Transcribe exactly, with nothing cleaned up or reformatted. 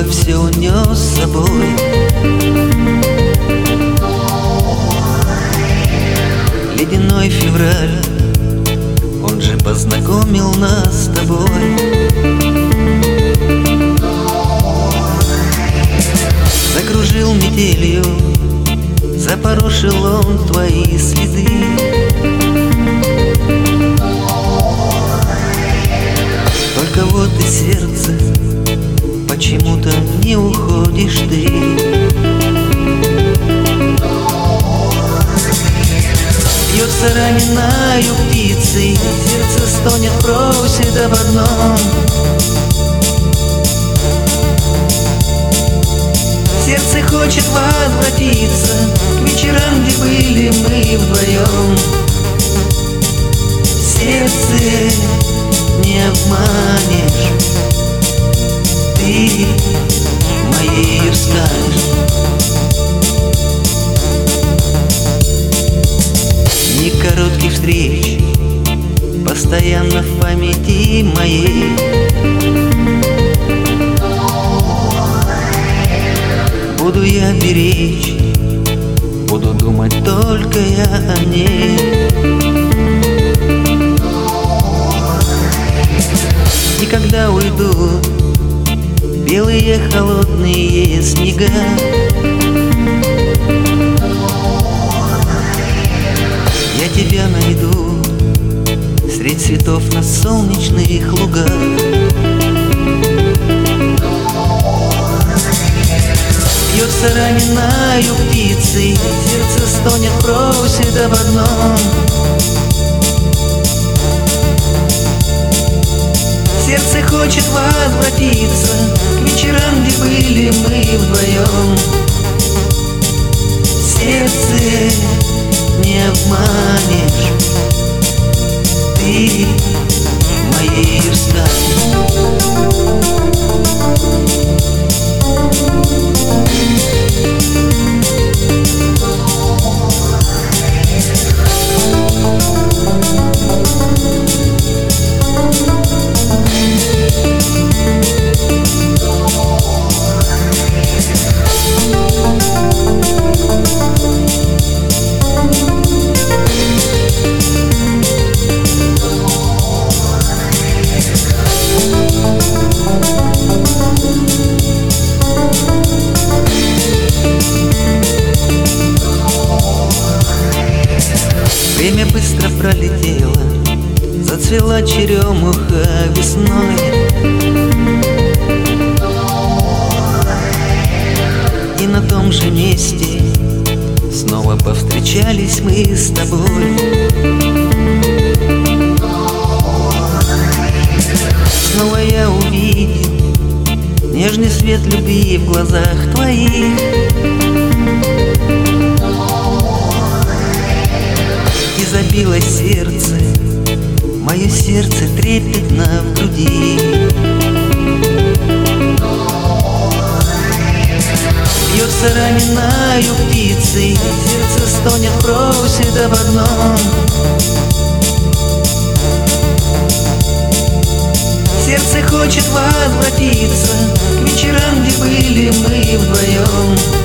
все унес с собой. Ледяной февраль, он же познакомил нас с тобой. Закружил метелью, запорошил он твои следы. Только вот и сердце, почему-то не уходишь ты. Бьется раненою птицей, сердце стонет, просит об одном. Сердце хочет возвратиться к вечерам, где были мы вдвоем. Сердце не обманешь, ты моей станешь. Дни коротких встреч постоянно в памяти моей. Буду я беречь, буду думать только я о ней. И когда уйдут белые холодные снега, я тебя найду средь цветов на солнечных лугах. Бьется раненою птицей, сердце стонет, просит об одном. Сердце хочет возвратиться к вечерам, где были мы вдвоем. Сердце не обманешь, ты моей станешь. Время быстро пролетело, зацвела черемуха весной. И на том же месте снова повстречались мы с тобой. Снова я увидел нежный свет любви в глазах твоих. И забилось сердце, мое сердце трепетно в груди. Бьется раненою птицей, сердце стонет, просит об одном. Сердце хочет возвратиться к вечерам, где были мы вдвоем.